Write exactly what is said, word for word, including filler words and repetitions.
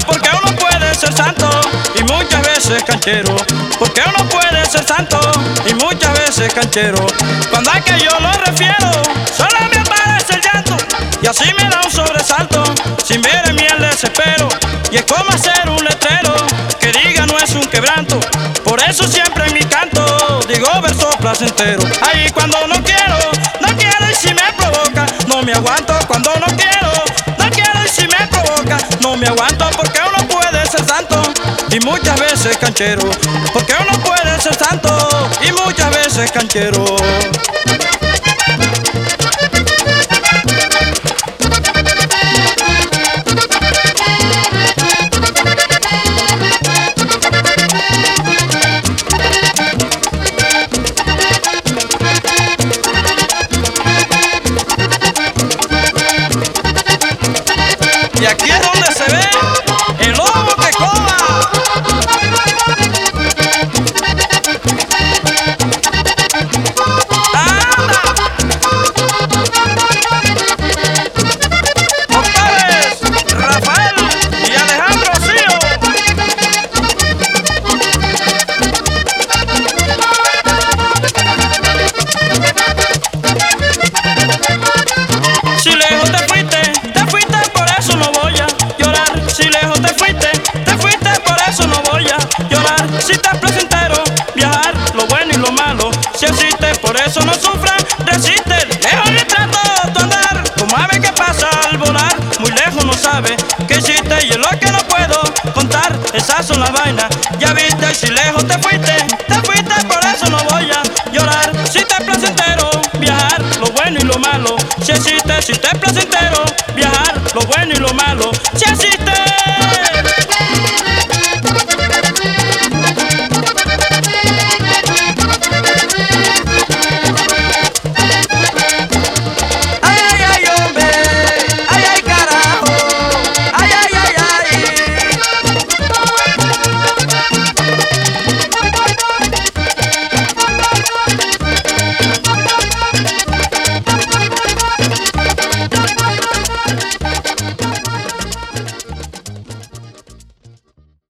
porque uno puede ser santo y muchas veces canchero. Porque uno puede ser santo y muchas veces canchero. Cuando a que yo lo refiero, solo me aparece el llanto y así me da un sobresalto. Sin ver en mí el desespero, y es como hacer un letrero que diga no es un quebranto. Por eso siempre en mi canto digo versos placenteros. Ahí cuando no quiero, no quiero y si me provoca, no me aguanto. Cuando no quiero, no quiero y si me provoca, no me aguanto. Porque uno puede ser santo y muchas veces canchero. Porque uno puede ser santo y muchas veces canchero. Y aquí es donde se ve el lobo que cova. ¡Anda! Doctores Rafael y Alejandro Cío. Si lejos te fuiste, te fuiste, por eso no voy a llorar. Si lejos te fuiste, te fuiste, por eso no voy a llorar. Si te es placentero viajar, lo bueno y lo malo, si existe, por eso no sufras, resiste. Lejos retrato tu andar, como ave que pasa al volar. Muy lejos no sabe que hiciste y es lo que no puedo contar. Esas son las vainas, ya viste. Si lejos te fuiste,